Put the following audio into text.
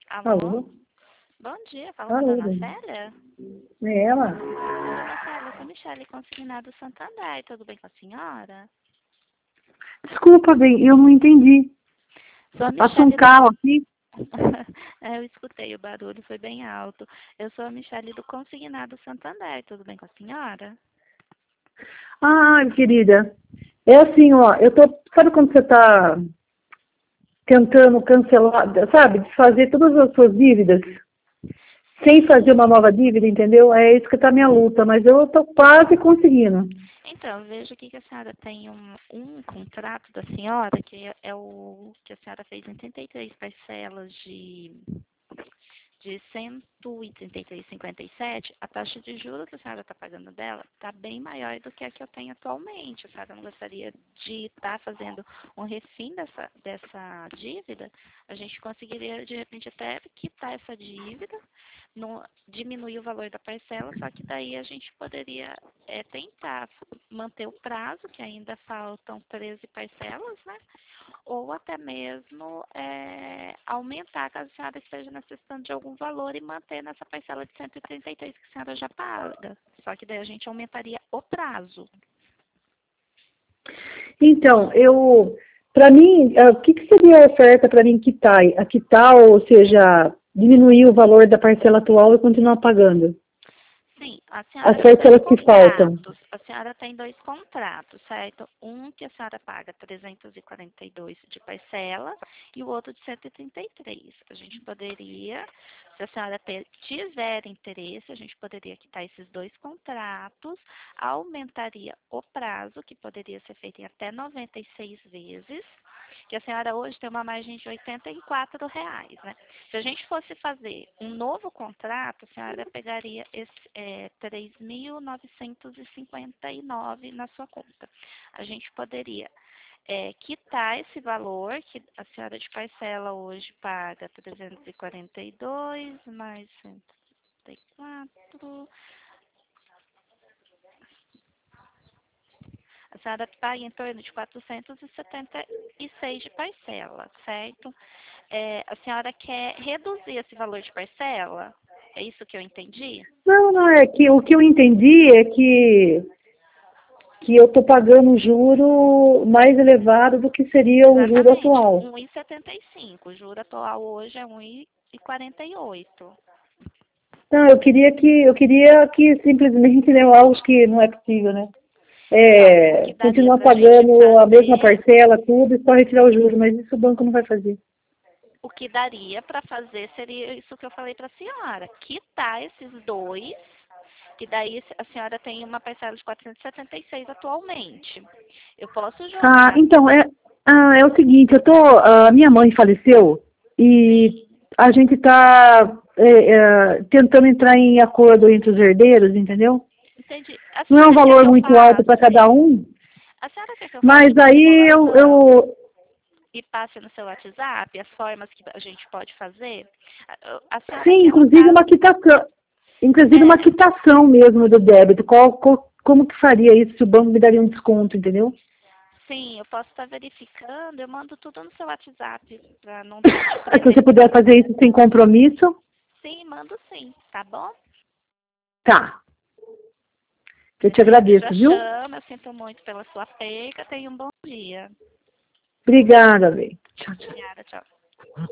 Alô? Alô? Bom dia, fala com a Alô, dona bem. Célia? É ela? Dona Célia, eu sou Michele, consignado Santander, tudo bem com a senhora? Desculpa, bem, eu não entendi. Sou a Passou um Michele do... carro aqui? Eu escutei o barulho, foi bem alto. Eu sou a Michele do Consignado Santander, tudo bem com a senhora? Ah, querida. É assim, ó, eu tô. Sabe quando você tá tentando cancelar, sabe, desfazer todas as suas dívidas, sem fazer uma nova dívida, entendeu? É isso que tá a minha luta, mas eu tô quase conseguindo. Então, vejo aqui que a senhora tem um contrato da senhora, que é o que a senhora fez em 33 parcelas de 133,57, a taxa de juros que a senhora está pagando dela está bem maior do que a que eu tenho atualmente. A senhora não gostaria de estar fazendo um refim dessa dívida? A gente conseguiria, de repente, até quitar essa dívida, diminuir o valor da parcela, só que daí a gente poderia tentar manter o prazo, que ainda faltam 13 parcelas, né? Ou até mesmo aumentar, caso a senhora esteja necessitando de algum valor e manter nessa parcela de 133 que a senhora já paga. Só que daí a gente aumentaria o prazo. Então, para mim, o que seria a oferta para mim quitar? A quitar, ou seja, diminuir o valor da parcela atual e continuar pagando? Sim, a As senhora tem dois parcelas que faltam. contratos. A senhora tem dois contratos, certo? Um que a senhora paga 342 de parcela e o outro de 133. A gente poderia, se a senhora tiver interesse, a gente poderia quitar esses dois contratos, aumentaria o prazo, que poderia ser feito em até 96 vezes, que a senhora hoje tem uma margem de R$ 84, né? Se a gente fosse fazer um novo contrato, a senhora pegaria 3.959 na sua conta. A gente poderia quitar esse valor que a senhora de parcela hoje paga 342 mais 134. A senhora paga em torno de 476 de parcela, certo? A senhora quer reduzir esse valor de parcela? É isso que eu entendi? Não, não, é que o que eu entendi é que eu estou pagando um juro mais elevado do que seria o juro Exatamente, atual. 1,75. O juro atual hoje é 1,48. Não, eu queria que simplesmente, né, algo que não é possível, né? Então, o que daria Continuar para a gente pagando a mesma fazer, parcela, tudo, e só retirar o juro, mas isso o banco não vai fazer. o que daria para fazer seria isso que eu falei para a senhora, quitar esses dois, que daí a senhora tem uma parcela de 476 atualmente. Eu posso Ah, jogar, então, é o seguinte, a minha mãe faleceu e sim, a gente está tentando entrar em acordo entre os herdeiros, entendeu? entendi. A Não é um senhora quer valor que eu muito alto para cada passe? um, A senhora quer que eu mas faça uma aí simulação e passe no seu WhatsApp as formas que a gente pode fazer? A senhora sim, quer, no caso, inclusive uma é, quitação mesmo do débito. Como que faria isso se o banco me daria um desconto, entendeu? sim, eu posso estar verificando, eu mando tudo no seu WhatsApp para não te Se prender você muito puder fazer tempo. isso sem compromisso, Sim, mando sim, tá bom? tá. Eu te Aí você já agradeço, viu? chama, eu sinto muito pela sua perca, tenha um bom dia. Obrigada, bem. Tchau, tchau. Obrigada, tchau.